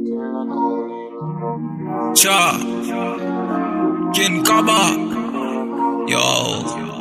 Cha King Kaba, yo,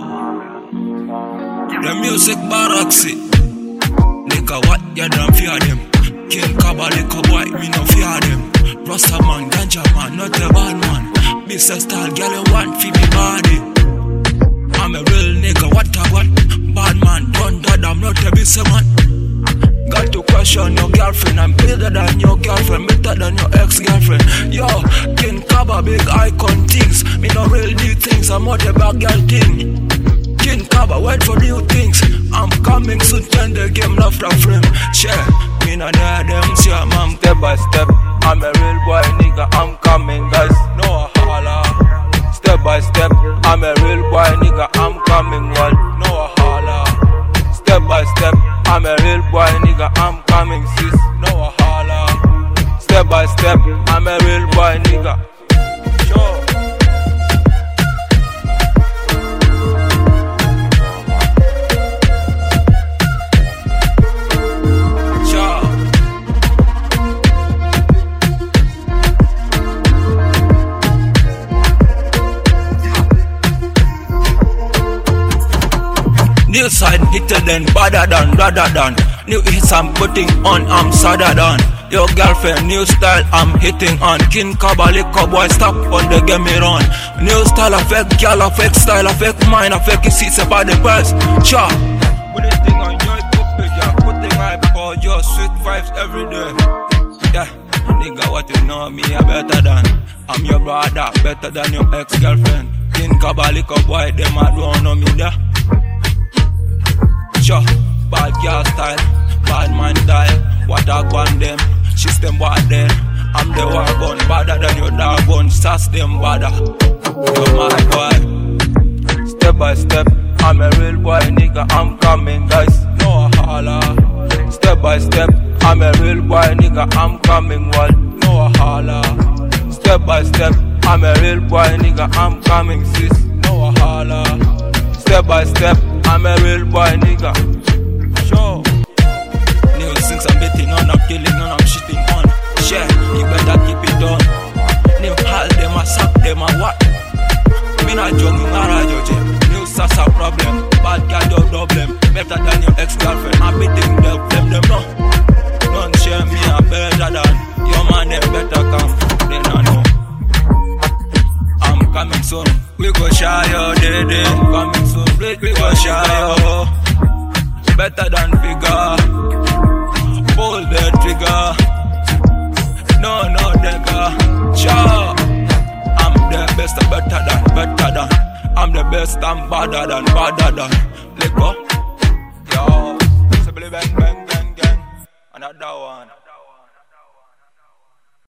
the music baraxi. Nigga, what you done fear them? King Kaba, lick a boy, me no fear them. Rasta man, ganja man, not a bad man. Mr. Style, girl, you want fi be body. I'm a real nigga, what a what? Bad man, don't that, I'm not a busy man. Got to question your girlfriend, I'm better than your girlfriend, better than your ex-girlfriend. Yo, King Kaba, big icon things. Me no real new things, I'm not a bad girl thing. King Kaba, wait for new things. I'm coming soon, turn the game left and frame. Share, me no near them, see a man step by step. I'm a real boy nigga, I'm coming guys, no holla. Step by step, I'm a real boy nigga, I'm coming well, no holla. Step by step, I'm a real boy nigga, I'm coming sis, no holla. Step by step, I'm a real boy nigga. Sure. New side hitter than badder than rather than. New hits I'm putting on, I'm sadder than. Your girlfriend, new style I'm hitting on. King Kaba, liquor boy, stop on the game me run. New style, a fake girl, a fake style, a fake mind, a fake seats about the best. Cha, put this thing on your cupid, yeah. Putting hype for your sweet vibes every day. Yeah, nigga, what you know me, I better than. I'm your brother, better than your ex-girlfriend. King Kaba, liquor boy, them I don't know me there. Sure, bad girl style, bad man style. What I want them, system bad then. I'm the wagon, badder than your dog gun. Sass them badder, you're my boy. Step by step, I'm a real boy nigga, I'm coming guys, no holla. Step by step, I'm a real boy nigga, I'm coming well, no holla. Step by step, I'm a real boy nigga, I'm coming sis, no holla. Step by step, I'm a real boy nigga. Sure. New things I'm betting on, I'm killing on, I'm shitting on. Share, you better keep it on. New hal, them a suck, them a what? Me not jogging around your gym. New sass a problem, bad girl don't problem. Better than your ex-girlfriend, I'm betting them no. Don't share me, I'm better than. Your man, them better come, they don't know. I'm coming soon, we go share your day. Coming soon, we go share your. Better than figure, pull the trigger. No nigga, sure. I'm the best, better than. I'm the best, I'm badder than. Let go, yo. Bang, another one.